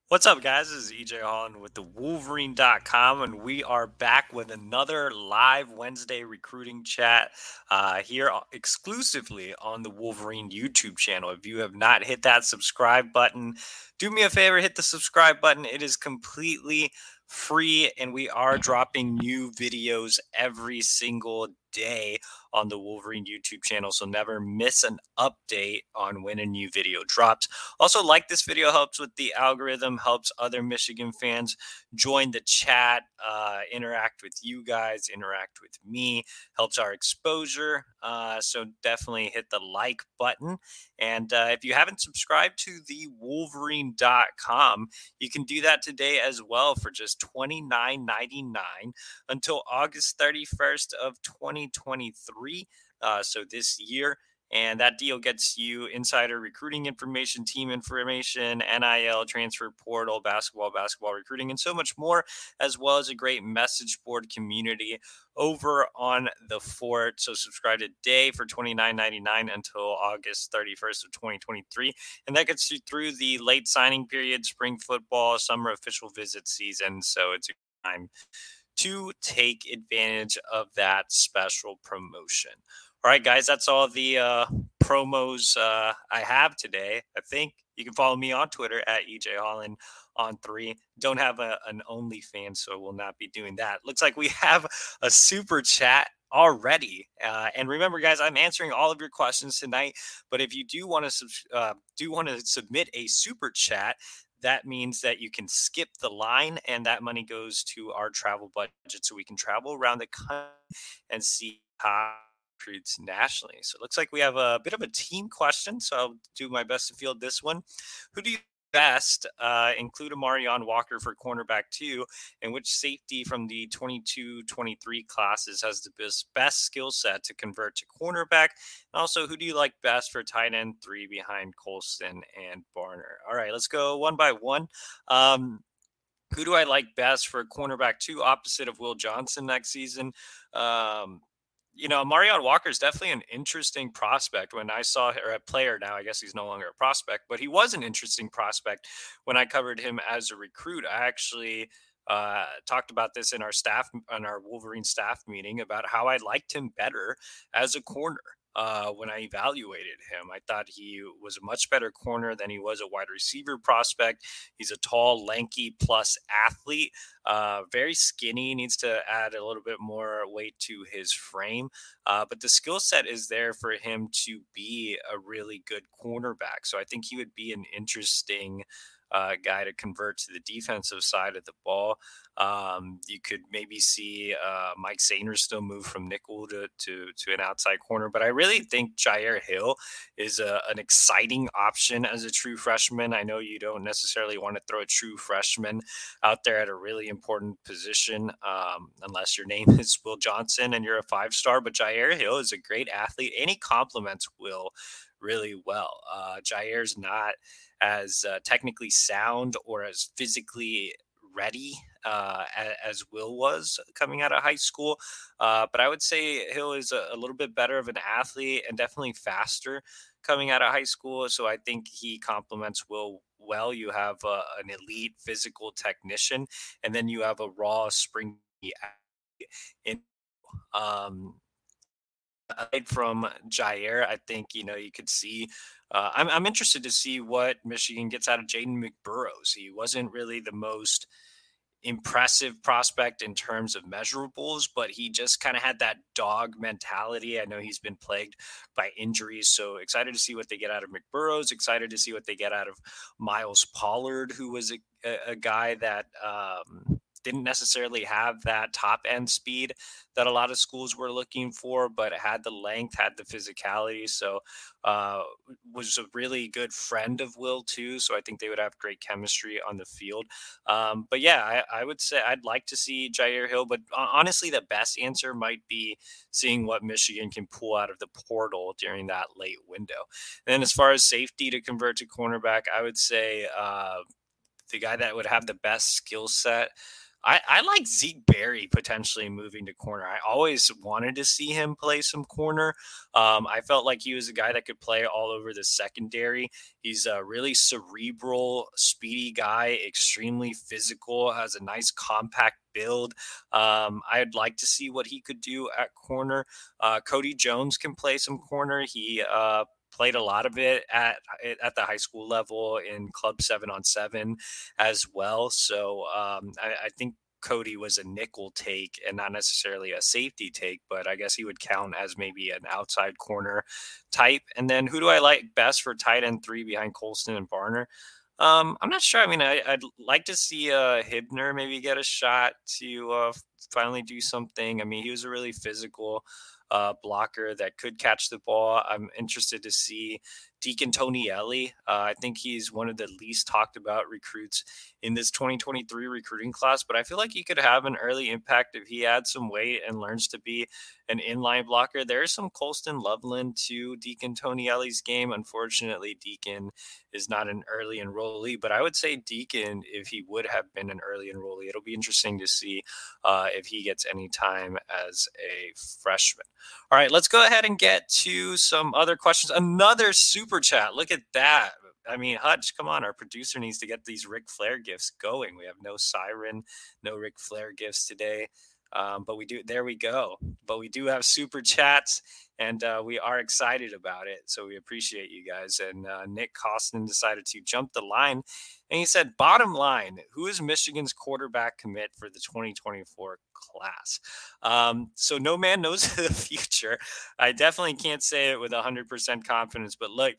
What's up, guys? This is EJ Holland with the Wolverine.com, and we are back with another live Wednesday recruiting chat here exclusively on the Wolverine YouTube channel. If you have not hit that subscribe button, do me a favor, hit the subscribe button. It is completely free, and we are dropping new videos every single day on the Wolverine YouTube channel, so never miss an update on when a new video drops. Also, like this video helps with the algorithm, helps other Michigan fans join the chat, interact with you guys, interact with me, helps our exposure. So definitely hit the like button. And if you haven't subscribed to the Wolverine.com, you can do that today as well for just $29.99 until August 31st of 2023. So this year, and that deal gets you insider recruiting information, team information, NIL, transfer portal, basketball recruiting, and so much more, as well as a great message board community over on the fort. So subscribe today for $29.99 until August 31st of 2023. And that gets you through the late signing period, spring football, summer official visit season. So it's a time to take advantage of that special promotion. All right, guys, that's all the promos I have today. I think you can follow me on Twitter at EJ Holland on 3. Don't have an OnlyFans, so we'll not be doing that. Looks like we have a super chat already. And remember, guys, I'm answering all of your questions tonight. But if you do want to submit a super chat, that means that you can skip the line, and that money goes to our travel budget, so we can travel around the country and see how recruits nationally. So it looks like we have a bit of a team question. So I'll do my best to field this one. Who do you best include Amarion Walker for cornerback two, and which safety from the 22-23 classes has the best skill set to convert to cornerback? And also, who do you like best for tight end three behind Colston and Barner? All right, let's go one by one. Who do I like best for cornerback two opposite of Will Johnson next season? Um, Marion Walker is definitely an interesting prospect. When I saw, or a player now, I guess he's no longer a prospect, but he was an interesting prospect when I covered him as a recruit. I actually talked about this in our Wolverine staff meeting, about how I liked him better as a corner. When I evaluated him, I thought he was a much better corner than he was a wide receiver prospect. He's a tall, lanky plus athlete, very skinny, needs to add a little bit more weight to his frame. But the skill set is there for him to be a really good cornerback. So I think he would be an interesting guy to convert to the defensive side of the ball. You could maybe see Mike Sainers still move from nickel to an outside corner, but I really think Jair Hill is an exciting option as a true freshman. I know you don't necessarily want to throw a true freshman out there at a really important position, unless your name is Will Johnson and you're a 5-star. But Jair Hill is a great athlete, and he complements Will really well. Jair's not as technically sound or as physically ready as Will was coming out of high school. But I would say Hill is a little bit better of an athlete and definitely faster coming out of high school. So I think he complements Will well. You have an elite physical technician, and then you have a raw, springy athlete in. Um, Aside from Jair, I think you could see. I'm interested to see what Michigan gets out of Jaden McBurrows. He wasn't really the most impressive prospect in terms of measurables, but he just kind of had that dog mentality. I know he's been plagued by injuries, so excited to see what they get out of McBurrows. Excited to see what they get out of Miles Pollard, who was a guy that didn't necessarily have that top end speed that a lot of schools were looking for, but had the length, had the physicality. So uh, was a really good friend of Will too. So I think they would have great chemistry on the field. But yeah, I would say I'd like to see Jair Hill, but honestly, the best answer might be seeing what Michigan can pull out of the portal during that late window. And then as far as safety to convert to cornerback, I would say the guy that would have the best skill set. I like Zeke Berry potentially moving to corner. I always wanted to see him play some corner. I felt like he was a guy that could play all over the secondary. He's a really cerebral, speedy guy, extremely physical, has a nice compact build. I'd like to see what he could do at corner. Cody Jones can play some corner. He played a lot of it at the high school level in Club 7-on-7 as well. So I think Cody was a nickel take and not necessarily a safety take, but I guess he would count as maybe an outside corner type. And then who do I like best for tight end three behind Colston and Barner? I'm not sure. I mean, I'd like to see Hibner maybe get a shot to finally do something. I mean, he was a really physical blocker that could catch the ball. I'm interested to see Deacon Tonielli. I think he's one of the least talked about recruits in this 2023 recruiting class, but I feel like he could have an early impact if he adds some weight and learns to be an inline blocker. There's some Colston Loveland to Deacon Tonielli's game. Unfortunately, Deacon is not an early enrollee, but I would say Deacon, if he would have been an early enrollee, it'll be interesting to see if he gets any time as a freshman. All right, let's go ahead and get to some other questions. Another super chat. Look at that. I mean, Hutch, come on. Our producer needs to get these Ric Flair gifts going. We have no siren, no Ric Flair gifts today. But we do, there we go. But we do have super chats and we are excited about it. So we appreciate you guys. And Nick Costin decided to jump the line and he said, bottom line, who is Michigan's quarterback commit for the 2024 class? So no man knows the future. I definitely can't say it with 100% confidence, but look,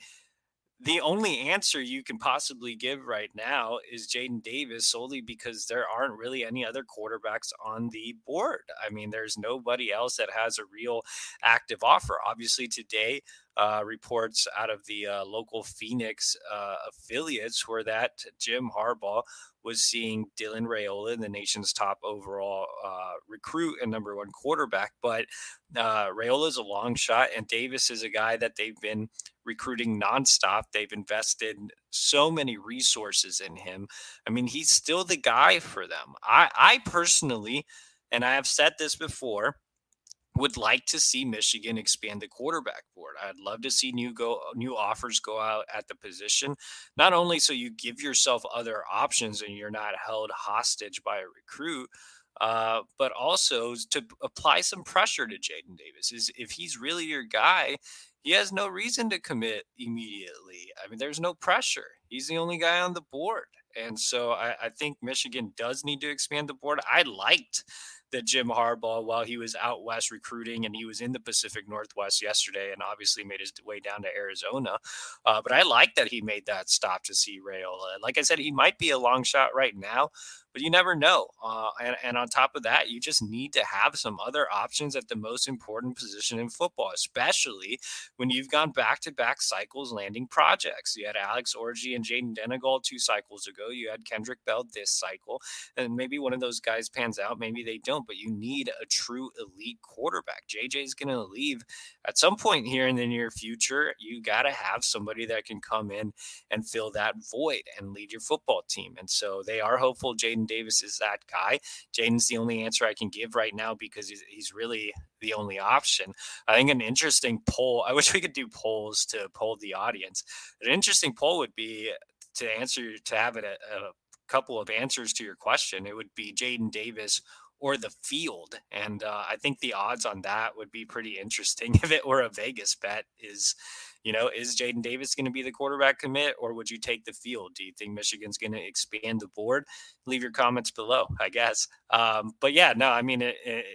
the only answer you can possibly give right now is Jaden Davis solely because there aren't really any other quarterbacks on the board. I mean, there's nobody else that has a real active offer. Obviously, today, reports out of the local Phoenix affiliates were that Jim Harbaugh was seeing Dylan Raiola, the nation's top overall recruit and number one quarterback. But Raiola is a long shot, and Davis is a guy that they've been recruiting nonstop. They've invested so many resources in him. I mean, he's still the guy for them. I personally, and I have said this before, would like to see Michigan expand the quarterback board. I'd love to see new offers go out at the position, not only so you give yourself other options and you're not held hostage by a recruit, but also to apply some pressure to Jaden Davis. Is if he's really your guy, he has no reason to commit immediately. I mean, there's no pressure. He's the only guy on the board. And so I think Michigan does need to expand the board. I liked that Jim Harbaugh, while he was out west recruiting and he was in the Pacific Northwest yesterday and obviously made his way down to Arizona. But I like that he made that stop to see Raiola. Like I said, he might be a long shot right now, but you never know. And on top of that, you just need to have some other options at the most important position in football, especially when you've gone back-to-back cycles landing projects. You had Alex Orji and Jaden Denegal 2 cycles ago. You had Kendrick Bell this cycle. And maybe one of those guys pans out, maybe they don't, but you need a true elite quarterback. JJ is going to leave at some point here in the near future. You got to have somebody that can come in and fill that void and lead your football team. And so they are hopeful Jaden Davis is that guy. Jaden's the only answer I can give right now because he's really the only option. I think an interesting poll, I wish we could do polls to poll the audience. An interesting poll would be to have it a couple of answers to your question. It would be Jaden Davis or the field. And I think the odds on that would be pretty interesting if it were a Vegas bet. Is Jaden Davis going to be the quarterback commit, or would you take the field? Do you think Michigan's going to expand the board? Leave your comments below, I guess. But yeah, no, I mean,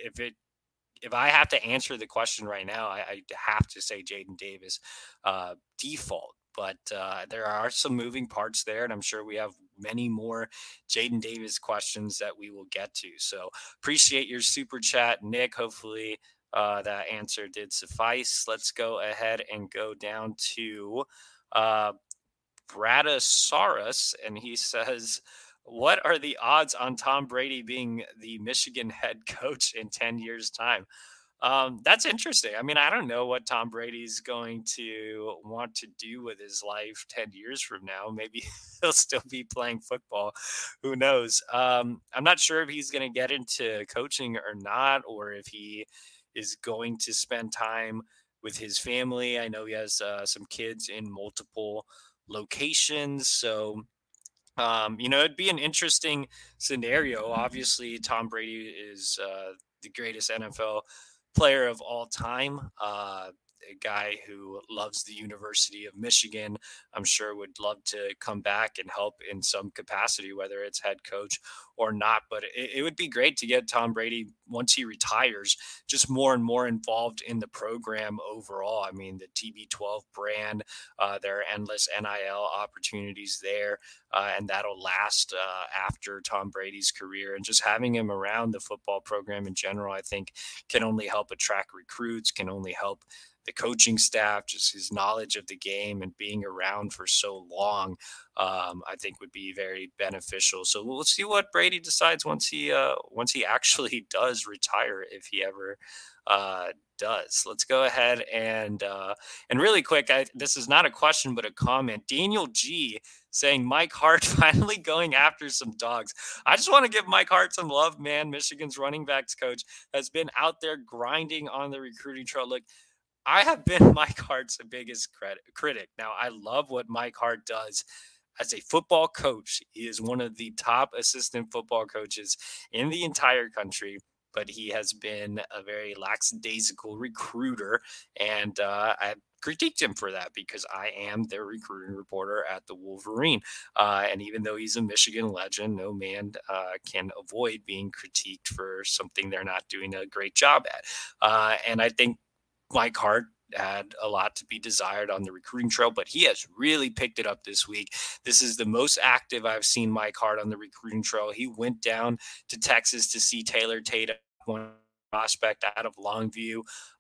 if I have to answer the question right now, I have to say Jaden Davis default. But there are some moving parts there, and I'm sure we have many more Jaden Davis questions that we will get to. So appreciate your super chat, Nick. Hopefully that answer did suffice. Let's go ahead and go down to Bradasaurus, and he says, what are the odds on Tom Brady being the Michigan head coach in 10 years' time? That's interesting. I mean, I don't know what Tom Brady's going to want to do with his life 10 years from now. Maybe he'll still be playing football. Who knows? I'm not sure if he's going to get into coaching or not, or if he is going to spend time with his family. I know he has some kids in multiple locations. So, it'd be an interesting scenario. Obviously, Tom Brady is the greatest NFL player of all time. A guy who loves the University of Michigan, I'm sure would love to come back and help in some capacity, whether it's head coach or not. But it would be great to get Tom Brady, once he retires, just more and more involved in the program overall. I mean, the TB12 brand, there are endless NIL opportunities there, and that'll last after Tom Brady's career. And just having him around the football program in general, I think, can only help attract recruits, can only help the coaching staff. Just his knowledge of the game and being around for so long, I think would be very beneficial. So we'll see what Brady decides once he actually does retire, if he ever uh, does. Let's go ahead and really quick. This is not a question but a comment. Daniel G saying Mike Hart finally going after some dogs. I just want to give Mike Hart some love, man. Michigan's running backs coach has been out there grinding on the recruiting trail. Look, I have been Mike Hart's biggest critic. Now, I love what Mike Hart does as a football coach. He is one of the top assistant football coaches in the entire country, but he has been a very lackadaisical recruiter. And I critiqued him for that because I am their recruiting reporter at the Wolverine. And even though he's a Michigan legend, no man can avoid being critiqued for something they're not doing a great job at. And I think Mike Hart had a lot to be desired on the recruiting trail, but he has really picked it up this week. This is the most active I've seen Mike Hart on the recruiting trail. He went down to Texas to see Taylor Tate, one prospect out of Longview.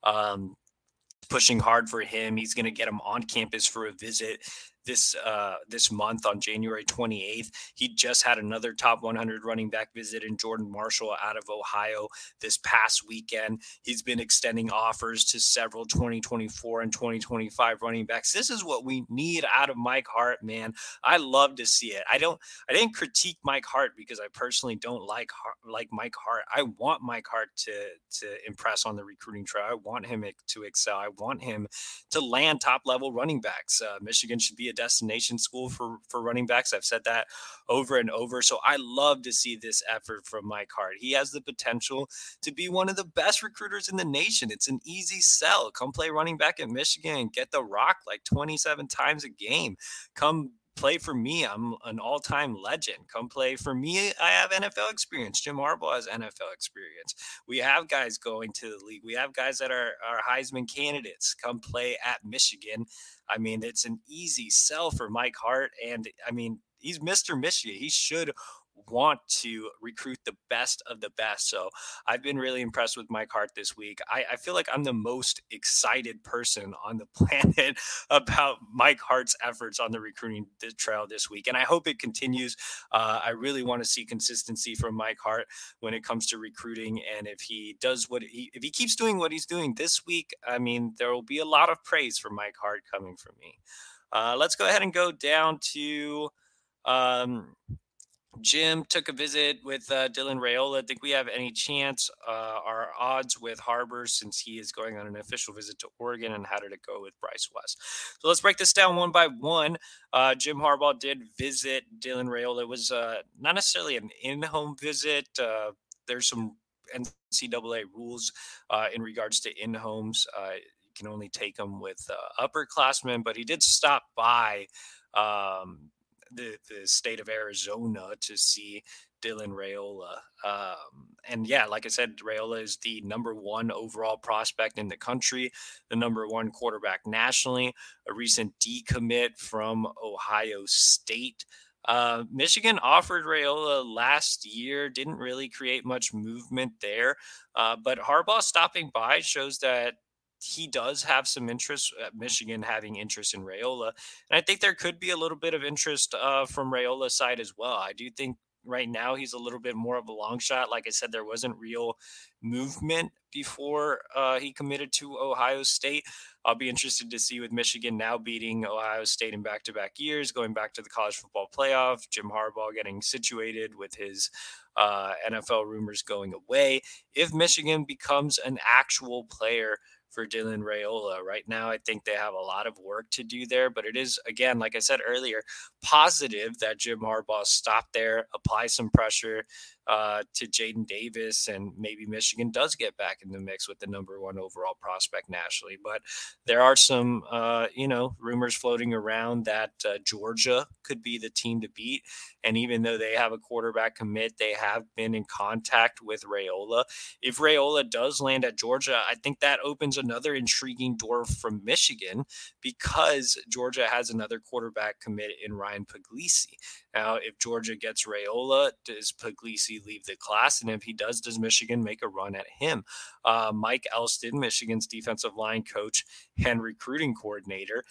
Pushing hard for him. He's going to get him on campus for a visit this month on January 28th. He just had another top 100 running back visit in Jordan Marshall out of Ohio this past weekend. He's been extending offers to several 2024 and 2025 running backs. This is what we need out of Mike Hart, man. I love to see it. I didn't critique Mike Hart because I personally don't like Mike Hart. I want Mike Hart to impress on the recruiting trail. I want him to excel. I want him to land top level running backs. Michigan should be a destination school for running backs. I've said that over and over. So I love to see this effort from Mike Hart. He has the potential to be one of the best recruiters in the nation. It's an easy sell. Come play running back at Michigan and get the rock like 27 times a game. Come play for me. I'm an all-time legend. Come play for me. I have NFL experience. Jim Harbaugh has NFL experience. We have guys going to the league. We have guys that are Heisman candidates. Come play at Michigan. I mean, it's an easy sell for Mike Hart. And I mean, he's Mr. Michigan. He should want to recruit the best of the best. So I've been really impressed with Mike Hart this week. I feel like I'm the most excited person on the planet about Mike Hart's efforts on the recruiting trail this week. And I hope it continues. I really want to see consistency from Mike Hart when it comes to recruiting. And if he does if he keeps doing what he's doing this week, I mean, there will be a lot of praise for Mike Hart coming from me. Let's go ahead and go down to Jim took a visit with Dylan Raiola. Think we have any chance? Our odds with Harbor, since he is going on an official visit to Oregon, and how did it go with Bryce West? So let's break this down one by one. Jim Harbaugh did visit Dylan Raiola. It was not necessarily an in-home visit. There's some NCAA rules in regards to in-homes. You can only take them with upperclassmen, but he did stop by the state of Arizona to see Dylan Raiola. And yeah, like I said, Raiola is the number one overall prospect in the country, the number one quarterback nationally, a recent decommit from Ohio State. Michigan offered Raiola last year, didn't really create much movement there. But Harbaugh stopping by shows that he does have some interest, Michigan having interest in Raiola. And I think there could be a little bit of interest from Raiola's side as well. I do think right now he's a little bit more of a long shot. Like I said, there wasn't real movement before he committed to Ohio State. I'll be interested to see with Michigan now beating Ohio State in back-to-back years, going back to the college football playoff. Jim Harbaugh getting situated with his NFL rumors going away. If Michigan becomes an actual player for Dylan Raiola. Right now, I think they have a lot of work to do there, but it is, again, like I said earlier, positive that Jim Harbaugh stopped there, apply some pressure to Jaden Davis, and maybe Michigan does get back in the mix with the number one overall prospect nationally. But there are some, rumors floating around that Georgia could be the team to beat. And even though they have a quarterback commit, they have been in contact with Raiola. If Raiola does land at Georgia, I think that opens another intriguing door from Michigan because Georgia has another quarterback commit in Ryan Puglisi. Now, if Georgia gets Raiola, does Puglisi leave the class? And if he does Michigan make a run at him? Mike Elston, Michigan's defensive line coach and recruiting coordinator,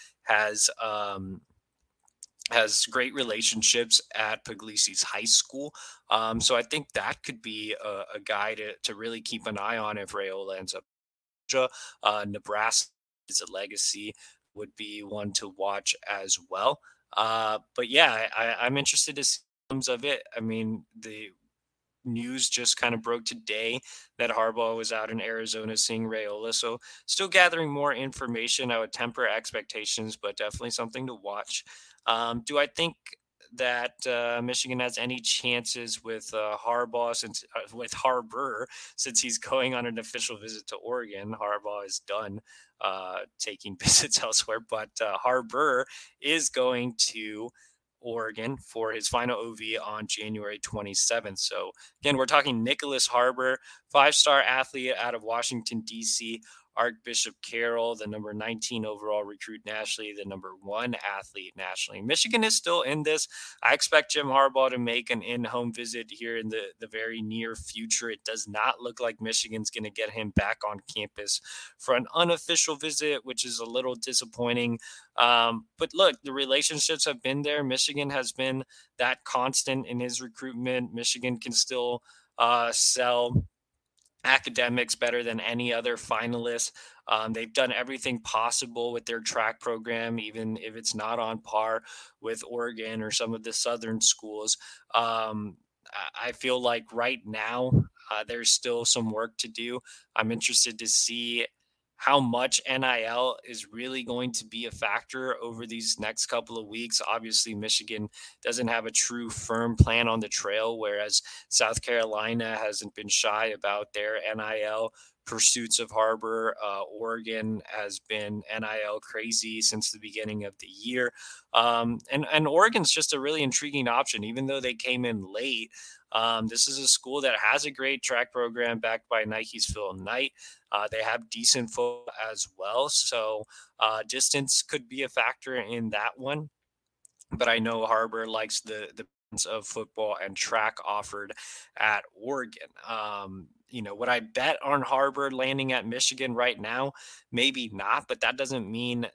has great relationships at Puglisi's high school. So I think that could be a guy to really keep an eye on if Raiola ends up. Georgia. Nebraska is a legacy, would be one to watch as well. But yeah, I'm interested to see terms of it. I mean, the news just kind of broke today that Harbaugh was out in Arizona seeing Raiola. So still gathering more information. I would temper expectations, but definitely something to watch. Do I think that Michigan has any chances with Harbaugh with Harbor since he's going on an official visit to Oregon? Harbaugh is done taking visits elsewhere, but Harbor is going to Oregon for his final OV on January 27th. So again, we're talking Nicholas Harbor, five-star athlete out of Washington, D.C., Archbishop Carroll, the number 19 overall recruit nationally, the number one athlete nationally. Michigan is still in this. I expect Jim Harbaugh to make an in-home visit here in the very near future. It does not look like Michigan's going to get him back on campus for an unofficial visit, which is a little disappointing. But look, the relationships have been there. Michigan has been that constant in his recruitment. Michigan can still sell academics better than any other finalist. They've done everything possible with their track program, even if it's not on par with Oregon or some of the Southern schools. I feel like right now there's still some work to do. I'm interested to see how much NIL is really going to be a factor over these next couple of weeks. Obviously, Michigan doesn't have a true firm plan on the trail, whereas South Carolina hasn't been shy about their NIL pursuits of Harbor. Oregon has been NIL crazy since the beginning of the year. And Oregon's just a really intriguing option, even though they came in late. This is a school that has a great track program backed by Nike's Phil Knight. They have decent football as well. So distance could be a factor in that one. But I know Harbor likes the balance of football and track offered at Oregon. Would I bet on Harbor landing at Michigan right now? Maybe not, but that doesn't mean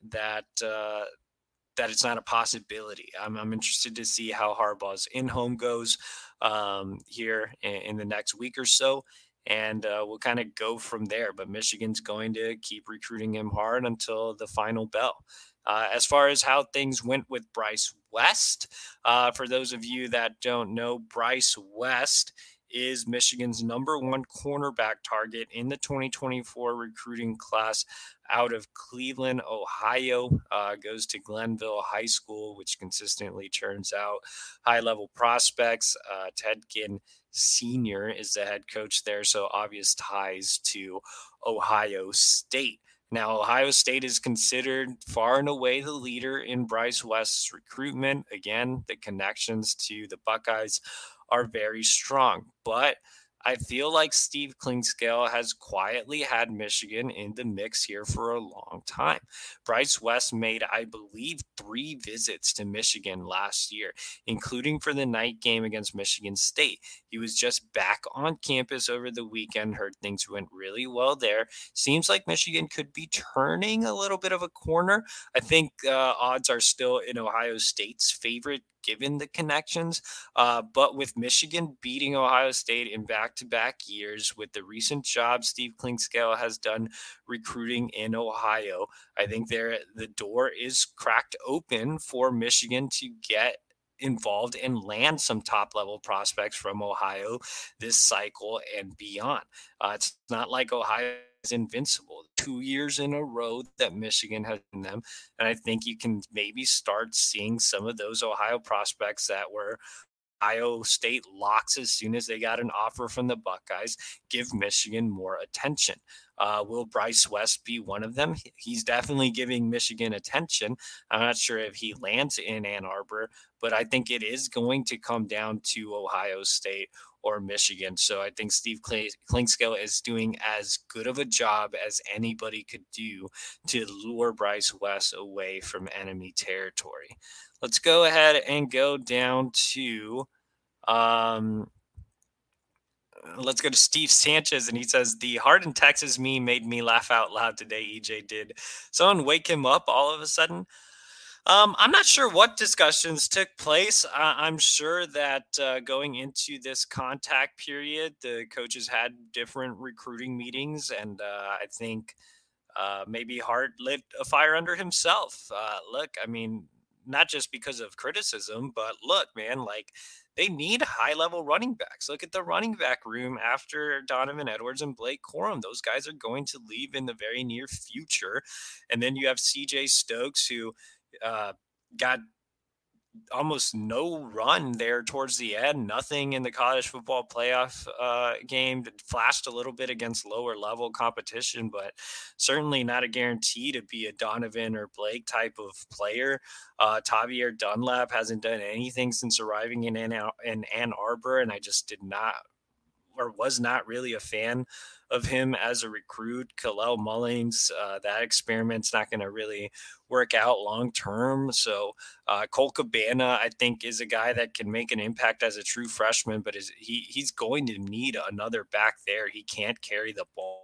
that it's not a possibility. I'm interested to see how Harbaugh's in-home goes here in the next week or so, and we'll kind of go from there. But Michigan's going to keep recruiting him hard until the final bell. As far as how things went with Bryce West, for those of you that don't know, Bryce West is Michigan's number one cornerback target in the 2024 recruiting class out of Cleveland, Ohio. Goes to Glenville High School, which consistently turns out high-level prospects. Tedkin Sr. is the head coach there, so obvious ties to Ohio State. Now, Ohio State is considered far and away the leader in Bryce West's recruitment. Again, the connections to the Buckeyes are very strong, but I feel like Steve Klingscale has quietly had Michigan in the mix here for a long time. Bryce West made, I believe, 3 visits to Michigan last year, including for the night game against Michigan State. He was just back on campus over the weekend, heard things went really well there. Seems like Michigan could be turning a little bit of a corner. I think odds are still in Ohio State's favorite given the connections. But with Michigan beating Ohio State in back to back years, with the recent job Steve Klingscale has done recruiting in Ohio, I think the door is cracked open for Michigan to get involved and land some top level prospects from Ohio this cycle and beyond. It's not like Ohio is invincible. 2 years in a row that Michigan has in them. And I think you can maybe start seeing some of those Ohio prospects that were Ohio State locks as soon as they got an offer from the Buckeyes, give Michigan more attention. Will Bryce West be one of them? He's definitely giving Michigan attention. I'm not sure if he lands in Ann Arbor, but I think it is going to come down to Ohio State or Michigan. So I think Steve Klingscale is doing as good of a job as anybody could do to lure Bryce West away from enemy territory. Let's go ahead and go down to um, let's go to Steve Sanchez, and he says the Hardin, Texas meme made me laugh out loud today. EJ did someone wake him up all of a sudden? I'm not sure what discussions took place. I'm sure that going into this contact period, the coaches had different recruiting meetings, and I think maybe Hart lit a fire under himself. Look, I mean, not just because of criticism, but look, man, like they need high level running backs. Look at the running back room after Donovan Edwards and Blake Corum. Those guys are going to leave in the very near future. And then you have CJ Stokes, who uh, got almost no run there towards the end. Nothing in the college football playoff game. Flashed a little bit against lower level competition, but certainly not a guarantee to be a Donovan or Blake type of player. Tavier Dunlap hasn't done anything since arriving in Ann Arbor, and I just did not or was not really a fan of him as a recruit. Kalel Mullings, that experiment's not going to really work out long term. So Cole Cabana, I think, is a guy that can make an impact as a true freshman, but he's going to need another back there. He can't carry the ball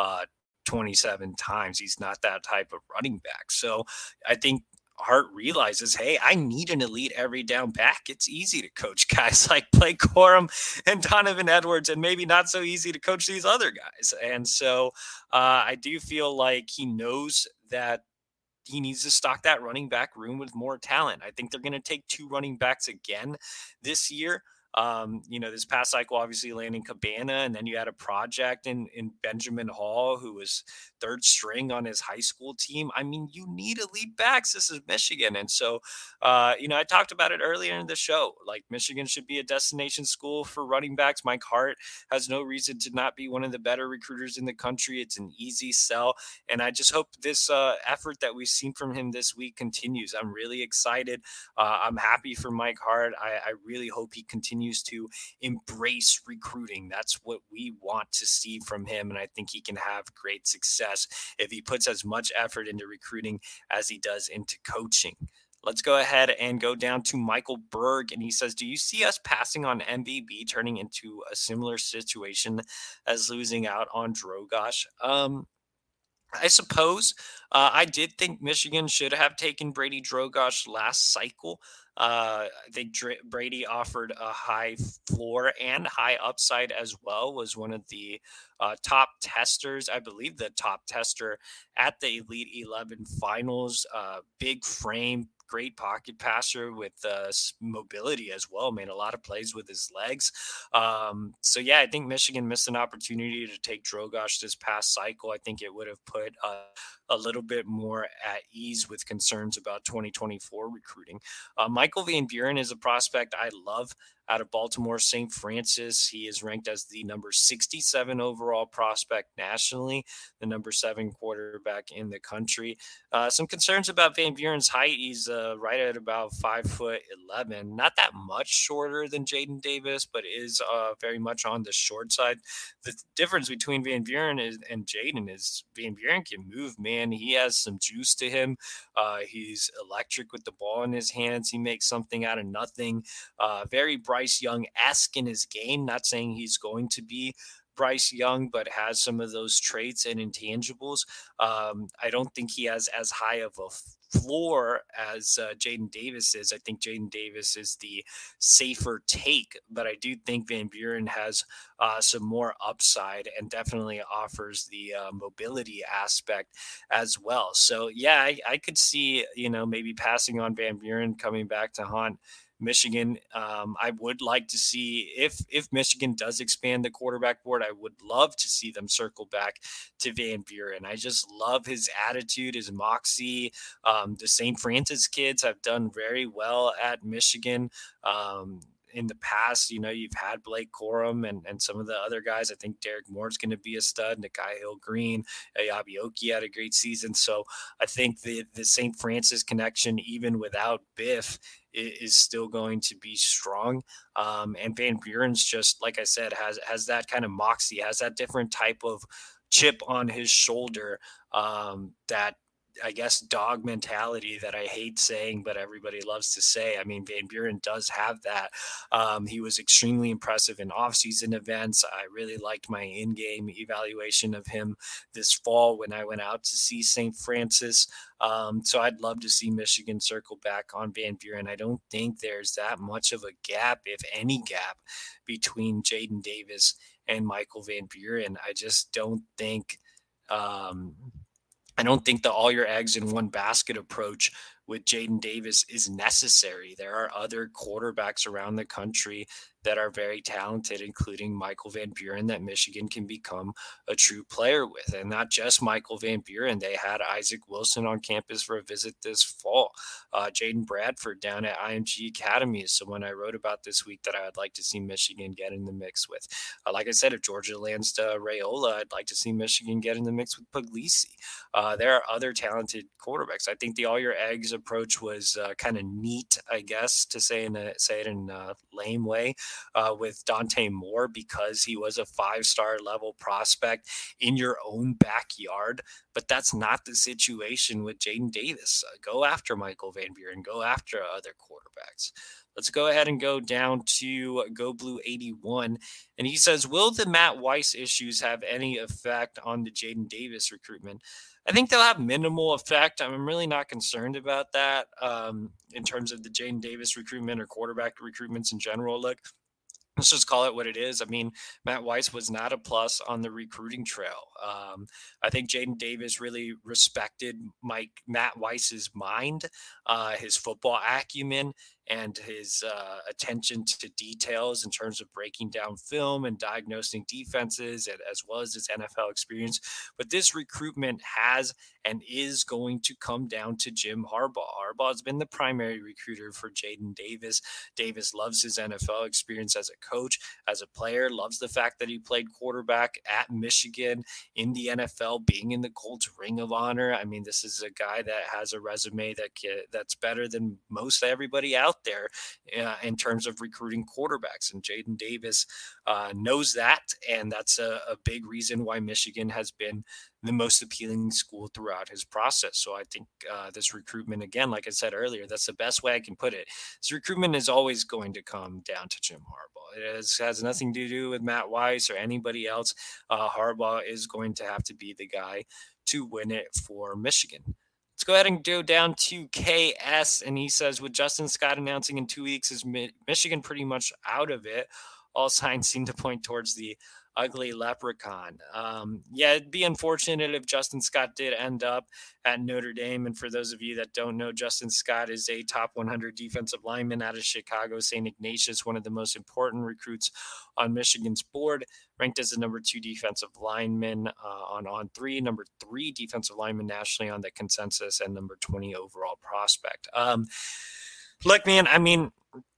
27 times. He's not that type of running back. So I think Hart realizes, hey, I need an elite every down back. It's easy to coach guys like Blake Corum and Donovan Edwards, and maybe not so easy to coach these other guys. And so I do feel like he knows that he needs to stock that running back room with more talent. I think they're going to take 2 running backs again this year. This past cycle, obviously landing Cabana, and then you had a project in Benjamin Hall, who was third string on his high school team. I mean, you need elite backs. This is Michigan. And so, I talked about it earlier in the show. Like, Michigan should be a destination school for running backs. Mike Hart has no reason to not be one of the better recruiters in the country. It's an easy sell. And I just hope this effort that we've seen from him this week continues. I'm really excited. I'm happy for Mike Hart. I really hope he continues to embrace recruiting. That's what we want to see from him. And I think he can have great success if he puts as much effort into recruiting as he does into coaching. Let's go ahead and go down to Michael Berg. And he says, do you see us passing on MVB turning into a similar situation as losing out on Drogosh? I suppose I did think Michigan should have taken Brady Drogosh last cycle. I think Brady offered a high floor and high upside as well, was one of the top testers, I believe the top tester at the Elite 11 finals. Big frame, great pocket passer with mobility as well, made a lot of plays with his legs. So yeah, I think Michigan missed an opportunity to take Drogosh this past cycle. I think it would have put a little bit more at ease with concerns about 2024 recruiting. Michael Van Buren is a prospect I love. out of Baltimore St. Francis. He is ranked as the number 67 overall prospect nationally, the number 7 quarterback in the country. Some concerns about Van Buren's height. He's right at about 5'11", not that much shorter than Jaden Davis, but is very much on the short side. The difference between Van Buren and Jaden is Van Buren can move, man. He has some juice to him. He's electric with the ball in his hands. He makes something out of nothing. Very Bryce Young-esque in his game. Not saying he's going to be Bryce Young, but has some of those traits and intangibles. I don't think he has as high of a floor as Jaden Davis is. I think Jaden Davis is the safer take, but I do think Van Buren has some more upside and definitely offers the mobility aspect as well. So yeah, I could see, maybe passing on Van Buren, coming back to haunt Michigan. I would like to see if Michigan does expand the quarterback board. I would love to see them circle back to Van Buren. I just love his attitude, his moxie. The St. Francis kids have done very well at Michigan. In the past, you've had Blake Corum and some of the other guys. I think Derek Moore's going to be a stud. Nikai Hill-Green, Yabioki had a great season. So I think the St. Francis connection, even without Biff, is still going to be strong. And Van Buren's just, like I said, has that kind of moxie, has that different type of chip on his shoulder, that I guess dog mentality that I hate saying, but everybody loves to say. I mean, Van Buren does have that. He was extremely impressive in off-season events. I really liked my in-game evaluation of him this fall when I went out to see St. Francis. So I'd love to see Michigan circle back on Van Buren. I don't think there's that much of a gap, if any gap, between Jaden Davis and Michael Van Buren. I just don't think I don't think the all your eggs in one basket approach with Jaden Davis is necessary. There are other quarterbacks around the country that are very talented, including Michael Van Buren, that Michigan can become a true player with. And not just Michael Van Buren. They had Isaac Wilson on campus for a visit this fall. Jaden Bradford down at IMG Academy is someone I wrote about this week that I would like to see Michigan get in the mix with. Like I said, if Georgia lands to Raiola, I'd like to see Michigan get in the mix with Puglisi. There are other talented quarterbacks. I think the all your eggs approach was kind of neat, I guess, to say it in a lame way, with Dante Moore, because he was a 5-star level prospect in your own backyard. But that's not the situation with Jaden Davis. Go after Michael Van Buren, go after other quarterbacks. Let's go ahead and go down to Go Blue 81. And he says, will the Matt Weiss issues have any effect on the Jaden Davis recruitment? I think they'll have minimal effect. I'm really not concerned about that in terms of the Jaden Davis recruitment or quarterback recruitments in general. Look, let's just call it what it is. I mean, Matt Weiss was not a plus on the recruiting trail. I think Jaden Davis really respected Matt Weiss's mind, his football acumen, and his attention to details in terms of breaking down film and diagnosing defenses, as well as his NFL experience. But this recruitment has and is going to come down to Jim Harbaugh. Harbaugh has been the primary recruiter for Jaden Davis. Davis loves his NFL experience as a coach, as a player, loves the fact that he played quarterback at Michigan, in the NFL, being in the Colts Ring of Honor. I mean, this is a guy that has a resume that's better than most everybody out there in terms of recruiting quarterbacks. And Jaden Davis knows that, and that's a big reason why Michigan has been the most appealing school throughout his process. So I think this recruitment, again, like I said earlier, that's the best way I can put it. This recruitment is always going to come down to Jim Harbaugh. It has nothing to do with Matt Weiss or anybody else. Harbaugh is going to have to be the guy to win it for Michigan. Let's go ahead and go down to KS. And he says, with Justin Scott announcing in 2 weeks, is Michigan pretty much out of it? All signs seem to point towards the ugly leprechaun. Yeah, it'd be unfortunate if Justin Scott did end up at Notre Dame. And for those of you that don't know, Justin Scott is a top 100 defensive lineman out of Chicago, St. Ignatius, one of the most important recruits on Michigan's board, ranked as the number 2 defensive lineman on On3, number 3 defensive lineman nationally on the consensus, and number 20 overall prospect. Look, man, I mean,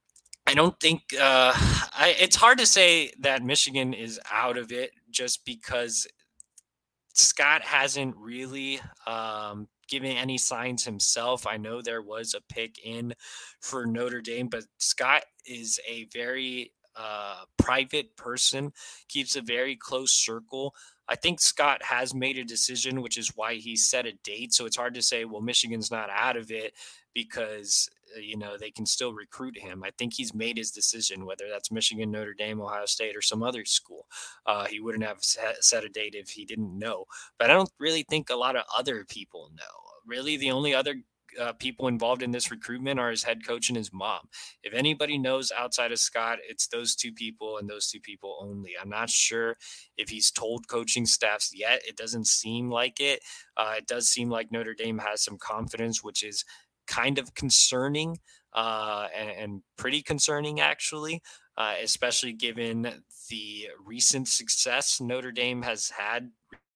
I don't think it's hard to say that Michigan is out of it just because Scott hasn't really given any signs himself. I know there was a pick in for Notre Dame, but Scott is a very private person, keeps a very close circle. I think Scott has made a decision, which is why he set a date. So it's hard to say, well, Michigan's not out of it because they can still recruit him. I think he's made his decision, whether that's Michigan, Notre Dame, Ohio State, or some other school. He wouldn't have set a date if he didn't know. But I don't really think a lot of other people know. Really, the only other people involved in this recruitment are his head coach and his mom. If anybody knows outside of Scott, it's those two people and those two people only. I'm not sure if he's told coaching staffs yet. It doesn't seem like it. It does seem like Notre Dame has some confidence, which is kind of concerning and pretty concerning, actually, especially given the recent success Notre Dame has had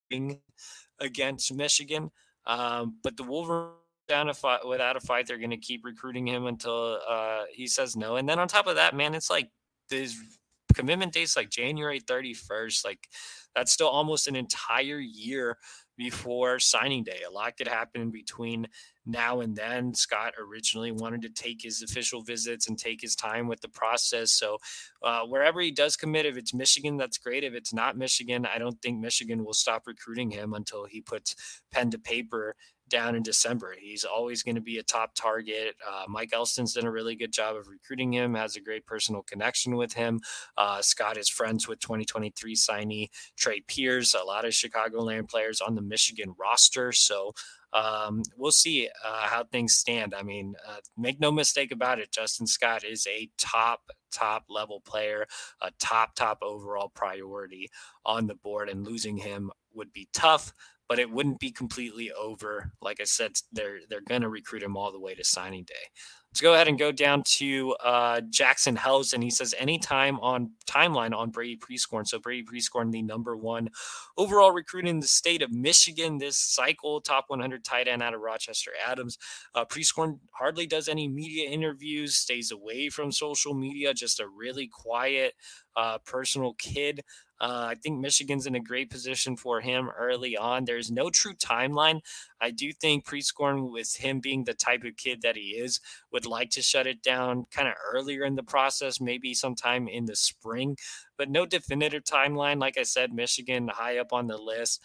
against Michigan. But the Wolverines, down a fight, without a fight, they're going to keep recruiting him until he says no. And then on top of that, man, it's like this commitment date's like January 31st. Like that's still almost an entire year before signing day. A lot could happen in between now and then. Scott originally wanted to take his official visits and take his time with the process. So wherever he does commit, if it's Michigan, that's great. If it's not Michigan, I don't think Michigan will stop recruiting him until he puts pen to paper down in December. He's always going to be a top target. Mike Elston's done a really good job of recruiting him, has a great personal connection with him. Scott is friends with 2023 signee Trey Pierce, a lot of Chicagoland players on the Michigan roster. So we'll see how things stand. I mean, make no mistake about it. Justin Scott is a top level player, a top overall priority on the board, and losing him would be tough, but it wouldn't be completely over. Like I said, they're going to recruit him all the way to signing day. Let's go ahead and go down to Jackson Hells, and he says anytime on timeline on Brady Prescorn. So Brady Prescorn, the number one overall recruit in the state of Michigan this cycle, top 100 tight end out of Rochester Adams. Prescorn hardly does any media interviews, stays away from social media, just a really quiet, personal kid. I think Michigan's in a great position for him early on. There's no true timeline. I do think Prescorn, with him being the type of kid that he is, would like to shut it down kind of earlier in the process, maybe sometime in the spring, but no definitive timeline. Like I said, Michigan high up on the list.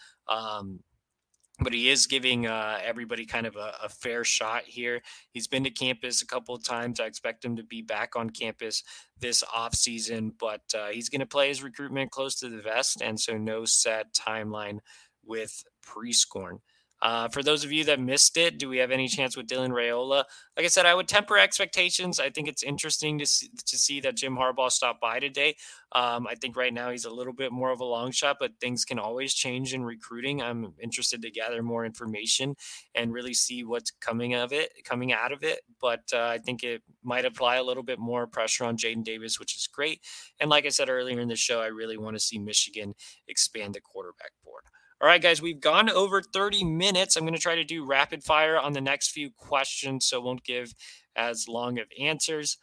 But he is giving everybody kind of a fair shot here. He's been to campus a couple of times. I expect him to be back on campus this offseason, but he's going to play his recruitment close to the vest, and so no set timeline with Prescorn. For those of you that missed it, do we have any chance with Dylan Raiola? Like I said, I would temper expectations. I think it's interesting to see that Jim Harbaugh stopped by today. I think right now he's a little bit more of a long shot, but things can always change in recruiting. I'm interested to gather more information and really see what's coming out of it. But I think it might apply a little bit more pressure on Jaden Davis, which is great. And like I said earlier in the show, I really want to see Michigan expand the quarterback board. All right, guys, we've gone over 30 minutes. I'm going to try to do rapid fire on the next few questions, so won't give as long of answers.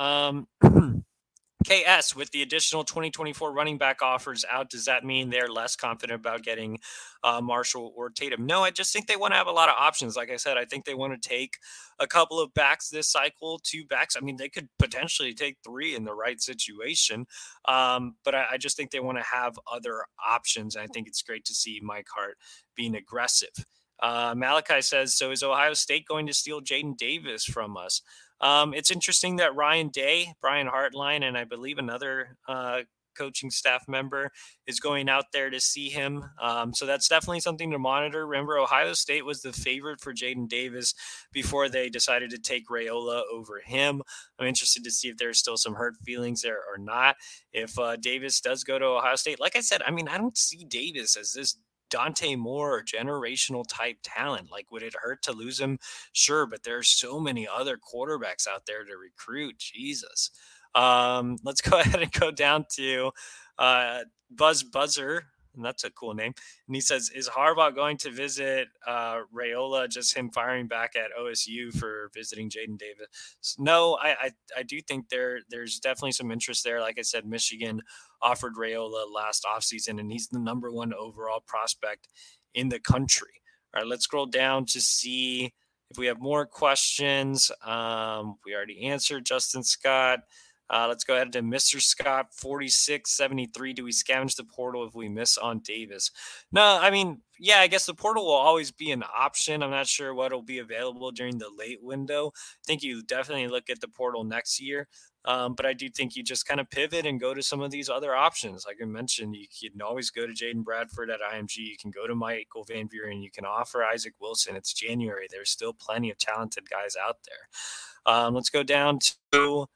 KS, with the additional 2024 running back offers out, does that mean they're less confident about getting Marshall or Tatum? No, I just think they want to have a lot of options. Like I said, I think they want to take a couple of backs this cycle, 2 backs. I mean, they could potentially take 3 in the right situation. But I just think they want to have other options. I think it's great to see Mike Hart being aggressive. Malachi says, so is Ohio State going to steal Jaden Davis from us? It's interesting that Ryan Day, Brian Hartline, and I believe another coaching staff member is going out there to see him. So that's definitely something to monitor. Remember, Ohio State was the favorite for Jaden Davis before they decided to take Raiola over him. I'm interested to see if there's still some hurt feelings there or not. If Davis does go to Ohio State, like I said, I mean, I don't see Davis as this Dante Moore generational type talent. Like, would it hurt to lose him? Sure, but there's so many other quarterbacks out there to recruit. Jesus. Let's go ahead and go down to Buzzer. and that's a cool name. And he says, "Is Harbaugh going to visit Rayola? Just him firing back at OSU for visiting Jaden Davis?" No, I do think there's definitely some interest there. Like I said, Michigan offered Rayola last offseason, and he's the number one overall prospect in the country. All right, let's scroll down to see if we have more questions. We already answered Justin Scott. Let's go ahead to Mr. Scott 4673. Do we scavenge the portal if we miss on Davis? No, I mean, yeah, I guess the portal will always be an option. I'm not sure what will be available during the late window. I think you definitely look at the portal next year. But I do think you just kind of pivot and go to some of these other options. Like I mentioned, you can always go to Jaden Bradford at IMG. You can go to Michael Van Buren. You can offer Isaac Wilson. It's January. There's still plenty of talented guys out there. Let's go down to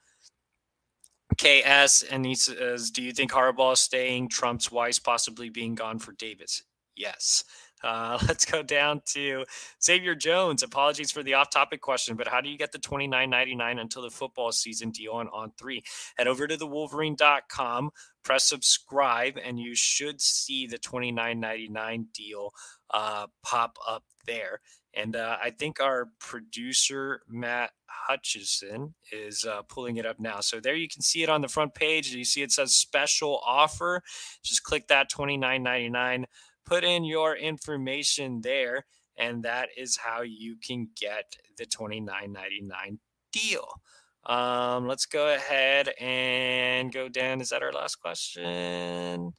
KS, and he says, "Do you think Harbaugh staying trumps Weiss possibly being gone for Davis?" Yes. Let's go down to Xavier Jones. Apologies for the off-topic question, but how do you get the $29.99 until the football season deal on three? Head over to thewolverine.com, press subscribe, and you should see the $29.99 deal pop up there. And I think our producer, Matt Hutchison, is pulling it up now. So there you can see it on the front page. You see it says special offer. Just click that $29.99. Put in your information there, and that is how you can get the $29.99 deal. Let's go ahead and go down. Is that our last question?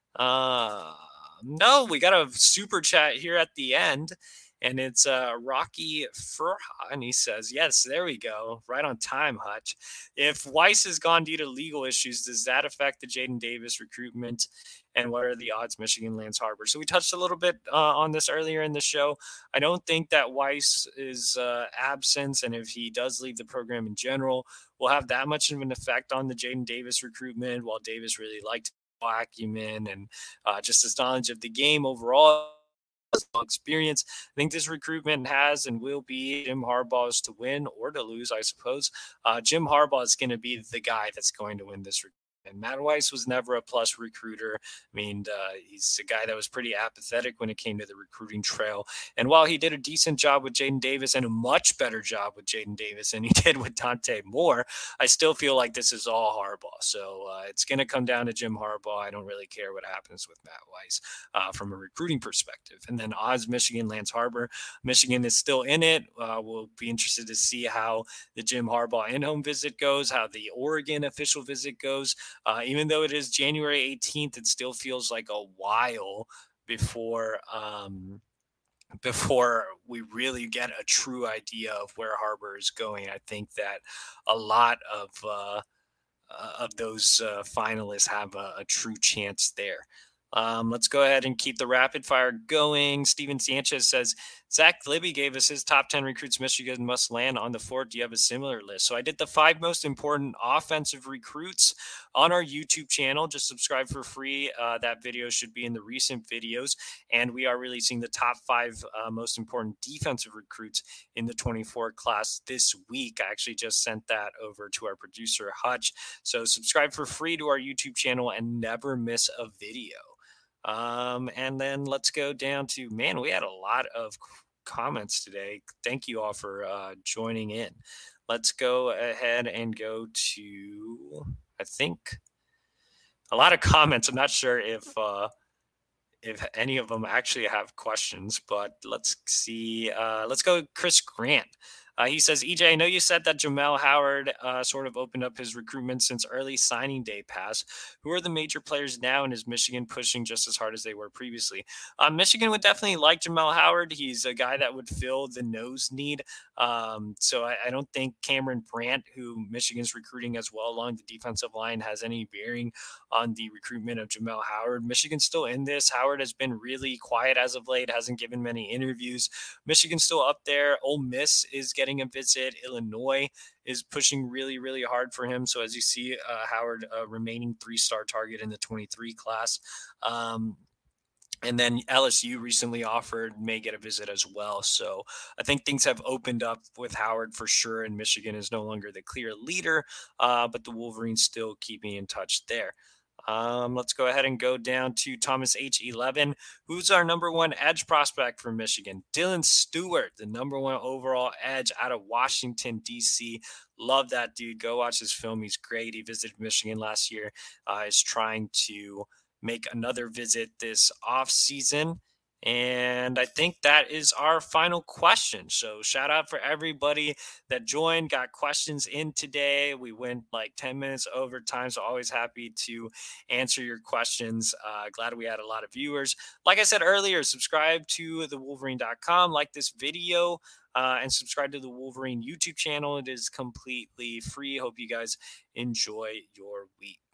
No, we got a super chat here at the end. And it's Rocky Furha, and he says, "Yes, there we go. Right on time, Hutch. If Weiss is gone due to legal issues, does that affect the Jaden Davis recruitment? And what are the odds Michigan lands Harbor?" So we touched a little bit on this earlier in the show. I don't think that Weiss is absence, and if he does leave the program in general, will have that much of an effect on the Jaden Davis recruitment, while Davis really liked acumen and just his knowledge of the game overall. Experience. I think this recruitment has and will be Jim Harbaugh's to win or to lose, I suppose. Jim Harbaugh is going to be the guy that's going to win this recruitment. And Matt Weiss was never a plus recruiter. I mean, he's a guy that was pretty apathetic when it came to the recruiting trail. And while he did a decent job with Jaden Davis and a much better job with Jaden Davis than he did with Dante Moore, I still feel like this is all Harbaugh. So it's going to come down to Jim Harbaugh. I don't really care what happens with Matt Weiss from a recruiting perspective. And then odds Michigan lands Harbor. Michigan is still in it. We'll be interested to see how the Jim Harbaugh in-home visit goes, how the Oregon official visit goes. Even though it is January 18th, it still feels like a while before we really get a true idea of where Harbor is going. I think that a lot of those finalists have a true chance there. Let's go ahead and keep the rapid fire going. Steven Sanchez says, "Zach Libby gave us his top 10 recruits Michigan must land on the fort. Do you have a similar list?" So I did the 5 most important offensive recruits on our YouTube channel. Just subscribe for free. That video should be in the recent videos. And we are releasing the top 5 most important defensive recruits in the 24 class this week. I actually just sent that over to our producer, Hutch. So subscribe for free to our YouTube channel and never miss a video. And then let's go down to, man, we had a lot of comments today. Thank you all for joining in. Let's go ahead and go to, I think, a lot of comments. I'm not sure if any of them actually have questions, but let's see. Let's go Chris Grant. He says, "EJ, I know you said that Jamel Howard sort of opened up his recruitment since early signing day pass. Who are the major players now, and is Michigan pushing just as hard as they were previously?" Michigan would definitely like Jamel Howard. He's a guy that would fill the nose need. So I don't think Cameron Brandt, who Michigan's recruiting as well along the defensive line, has any bearing on the recruitment of Jamel Howard. Michigan's still in this. Howard has been really quiet as of late, hasn't given many interviews. Michigan's still up there. Ole Miss is getting a visit. Illinois is pushing really, really hard for him. So as you see, Howard, remaining 3-star target in the 23 class. And then LSU recently offered, may get a visit as well. So I think things have opened up with Howard for sure. And Michigan is no longer the clear leader, but the Wolverines still keeping in touch there. Let's go ahead and go down to Thomas H11. Who's our number one edge prospect for Michigan? Dylan Stewart, the number one overall edge out of Washington, D.C. Love that dude. Go watch his film. He's great. He visited Michigan last year. Is trying to make another visit this off season. And I think that is our final question. So shout out for everybody that joined, got questions in today. We went like 10 minutes over time. So always happy to answer your questions. Glad we had a lot of viewers. Like I said earlier, subscribe to thewolverine.com, like this video, and subscribe to the Wolverine YouTube channel. It is completely free. Hope you guys enjoy your week.